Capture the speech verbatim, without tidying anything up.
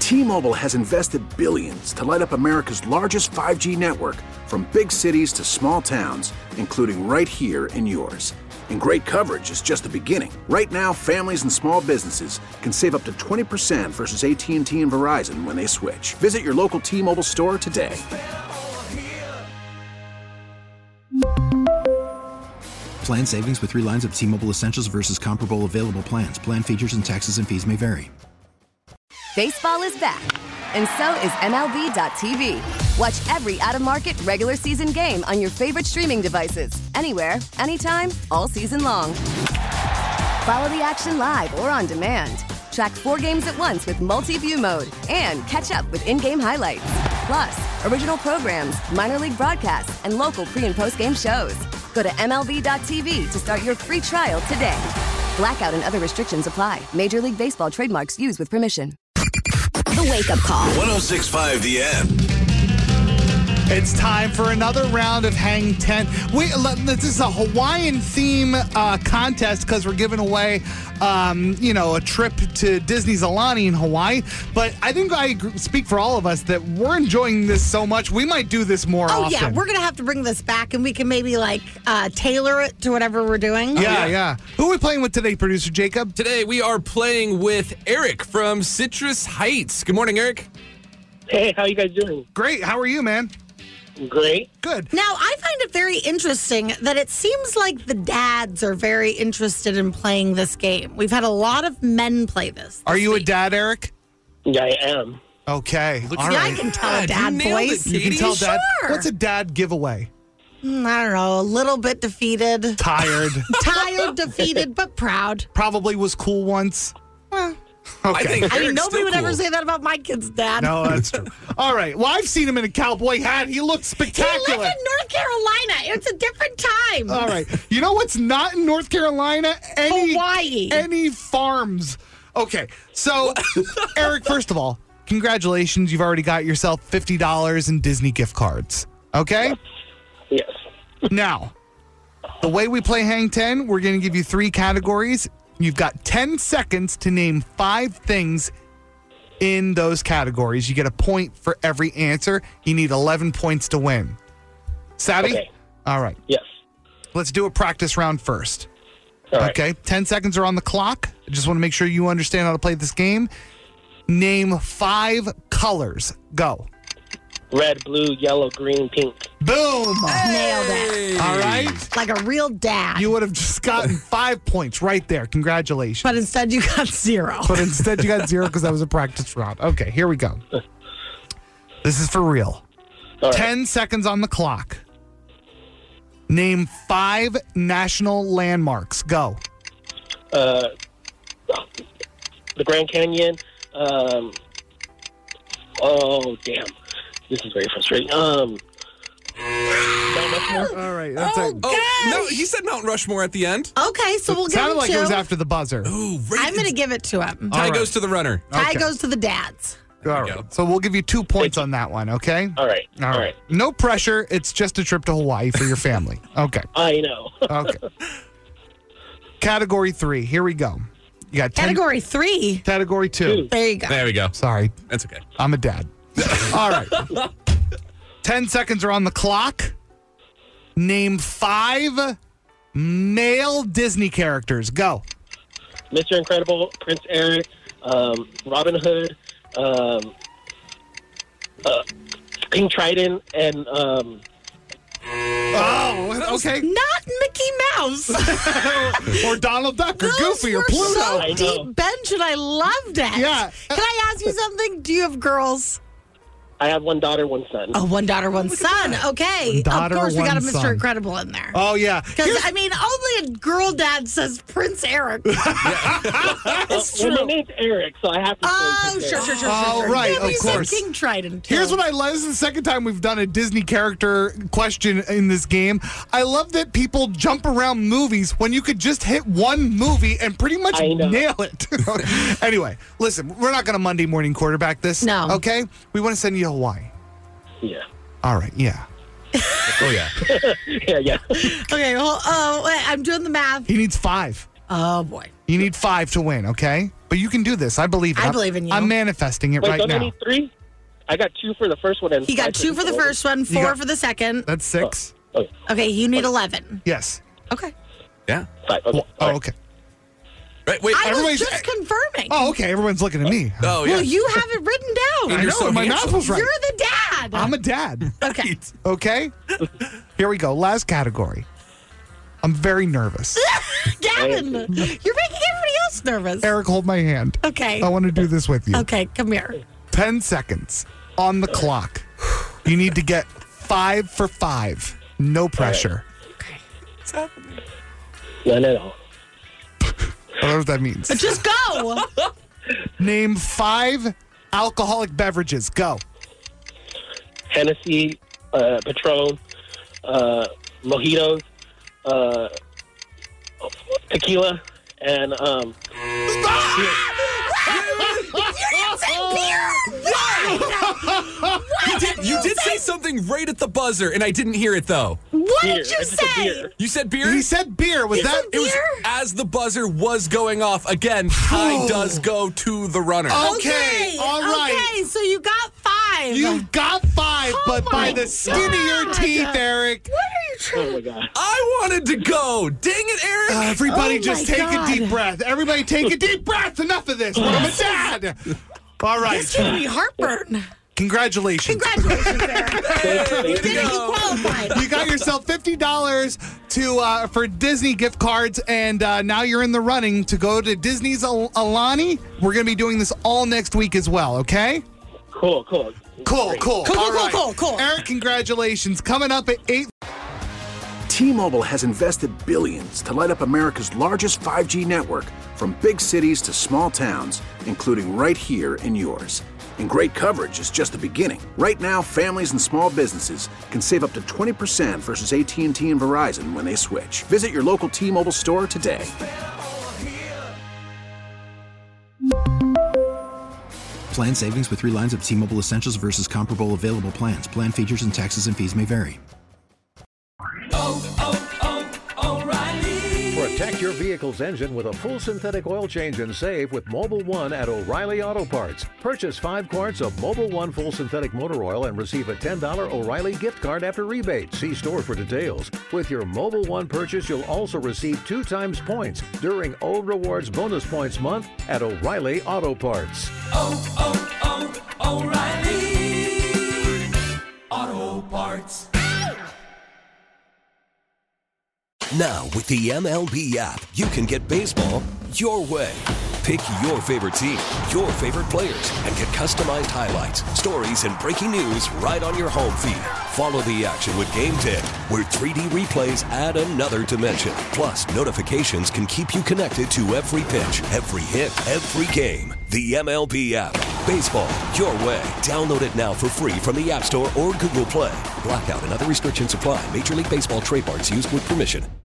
T-Mobile has invested billions to light up America's largest five G network, from big cities to small towns, including right here in yours. And great coverage is just the beginning. Right now, families and small businesses can save up to twenty percent versus A T and T and Verizon when they switch. Visit your local T-Mobile store today. Plan savings with three lines of T-Mobile Essentials versus comparable available plans. Plan features and taxes and fees may vary. Baseball is back, and so is M L B dot T V. Watch every out-of-market regular season game on your favorite streaming devices, anywhere, anytime, all season long. Follow the action live or on demand. Track four games at once with multi-view mode and catch up with in-game highlights. Plus, original programs, minor league broadcasts, and local pre- and post-game shows. Go to M L B dot T V to start your free trial today. Blackout and other restrictions apply. Major League Baseball trademarks used with permission. The Wake Up Call. one oh six point five The End. It's time for another round of Hang ten. We, this is a Hawaiian theme uh, contest because we're giving away, um, you know, a trip to Disney's Aulani in Hawaii. But I think I speak for all of us that we're enjoying this so much, we might do this more oh, often. Oh, yeah. We're going to have to bring this back, and we can maybe, like, uh, tailor it to whatever we're doing. Yeah, yeah, yeah. Who are we playing with today, producer Jacob? Today we are playing with Eric from Citrus Heights. Good morning, Eric. Hey, how you guys doing? Great. How are you, man? Great. Good. Now, I find it very interesting that it seems like the dads are very interested in playing this game. We've had a lot of men play this. this are you week. a dad, Eric? Yeah, I am. Okay. Look, all yeah, right. I can tell a God, dad you nailed voice. it, You can tell dad. Sure. What's a dad giveaway? Mm, I don't know. A little bit defeated. Tired. Tired, defeated, but proud. Probably was cool once. Well, Okay. I think I mean, Eric's nobody still would cool. ever say that about my kid's dad. No, that's true. All right. Well, I've seen him in a cowboy hat. He looks He spectacular. lives in North Carolina. It's a different time. All right. You know what's not in North Carolina? Any, Hawaii. Any farms. Okay. So, Eric, first of all, congratulations. You've already got yourself fifty dollars in Disney gift cards. Okay? Yes. Now, the way we play Hang ten, we're going to give you three categories. You've got ten seconds to name five things in those categories. You get a point for every answer. You need eleven points to win. Savvy? Okay. All right. Yes. Let's do a practice round first. All right. Okay. ten seconds are on the clock. I just want to make sure you understand how to play this game. Name five colors. Go. Red, blue, yellow, green, pink. Boom. Nailed it. All right. Like a real dad. You would have just gotten five points right there. Congratulations. But instead, you got zero. But instead, you got zero because that was a practice round. Okay, here we go. This is for real. All right. Ten seconds on the clock. Name five national landmarks. Go. Uh, the Grand Canyon. Um, oh, damn. This is very frustrating. Um, Mount Rushmore. All right. That's Oh, it. Oh, no, he said Mount Rushmore at the end. Okay, so we'll give Sounded him like two. it was after the buzzer. Ooh, right. I'm going to give it to him. Tie All right. goes to the runner. Tie Okay. goes to the dads. All we right. go. So we'll give you two points on that one, okay? All right. All right. No pressure. It's just a trip to Hawaii for your family. Okay. I know. Okay. Category three. Here we go. You got ten. Category three. Category two. There you go. There we go. Sorry. That's okay. I'm a dad. All right. Ten seconds are on the clock. Name five male Disney characters. Go. Mister Incredible, Prince Eric, um, Robin Hood, um, uh, King Triton, and um, Oh, okay. Not Mickey Mouse. Or Donald Duck or Those Goofy or were Pluto. so I know. deep bench, and I loved it. Yeah. Can I ask you something? Do you have girls? I have one daughter, one son. Oh, one daughter, one son. Okay. One daughter, of course, we got a one Mister son. Incredible in there. Oh, yeah. Because, I mean, only a girl dad says Prince Eric. That's well, my name's Eric, so I have to say Oh, Prince sure, Eric. sure, sure, Oh, sure, sure. right, Yeah, but of you said course. King Triton, too. Here's what I love. This is the second time we've done a Disney character question in this game. I love that people jump around movies when you could just hit one movie and pretty much I know. nail it. Anyway, listen, we're not going to Monday morning quarterback this. No. Okay? We want to send you to Hawaii. Yeah. All right, yeah. Oh, yeah. Yeah, yeah. Okay, well, oh, wait, I'm doing the math. He needs five. Oh, boy. You need five to win, okay? But you can do this. I believe it. I I'm- believe in you. I'm manifesting it Wait, right don't I now. need three? I got two for the first one. And He got five two for the second. first one, four got- for the second. That's six. Oh, okay. Okay, you need eleven. Yes. Okay. Yeah. Five. Okay. Oh, All right. okay. Right, wait. I was Everybody's- just confirming. Oh, okay. Everyone's looking at me. Oh, yeah. Well, you have it written down. And I you're know, so my handsome. math was right. You're the dad. I'm a dad. okay. Okay? Here we go. Last category. I'm very nervous. Gavin, you're making everybody else nervous. Eric, hold my hand. Okay. I want to do this with you. Okay, come here. Ten seconds on the clock. You need to get five for five. No pressure. None at all. I don't know what that means. Just go. Name five alcoholic beverages. Go. Hennessy, uh, Patron, uh, mojitos, uh, tequila, and um. You did, you did say something right at the buzzer, and I didn't hear it, though. What Beer. did you I just said say? beer. You said beer? He said beer. Was that? said It was beer? as the buzzer was going off. Again, tie does go to the runner. Okay. All right. Okay, so you got five. You got five, Oh but by my the skin of your God. teeth, Eric. What are you trying Oh my god. I wanted to go. Dang it, Eric. Uh, everybody Oh just my take God. a deep breath. Everybody take a deep breath. Enough of this. I'm a dad. All right. This gives me heartburn. Congratulations. Congratulations, Eric. You Thank did it. You qualified. You got yourself fifty dollars to uh, for Disney gift cards, and uh, now you're in the running to go to Disney's Al- Alani. We're going to be doing this all next week as well, okay? Cool, cool. Cool, Great. cool. Cool, All cool, right. cool, cool, cool. Eric, congratulations. Coming up at eight. T-Mobile has invested billions to light up America's largest five G network, from big cities to small towns, including right here in yours. And great coverage is just the beginning. Right now, families and small businesses can save up to twenty percent versus A T and T and Verizon when they switch. Visit your local T-Mobile store today. Plan savings with three lines of T-Mobile Essentials versus comparable available plans. Plan features and taxes and fees may vary. Protect your vehicle's engine with a full synthetic oil change and save with Mobile One at O'Reilly Auto Parts. Purchase five quarts of Mobile One full synthetic motor oil and receive a ten dollars O'Reilly gift card after rebate. See store for details. With your Mobile One purchase, you'll also receive two times points during O Rewards Bonus Points Month at O'Reilly Auto Parts. Oh, oh, oh, O'Reilly Auto Parts. Now, with the M L B app, you can get baseball your way. Pick your favorite team, your favorite players, and get customized highlights, stories, and breaking news right on your home feed. Follow the action with Game ten, where three D replays add another dimension. Plus, notifications can keep you connected to every pitch, every hit, every game. The M L B app. Baseball your way. Download it now for free from the App Store or Google Play. Blackout and other restrictions apply. Major League Baseball trademarks used with permission.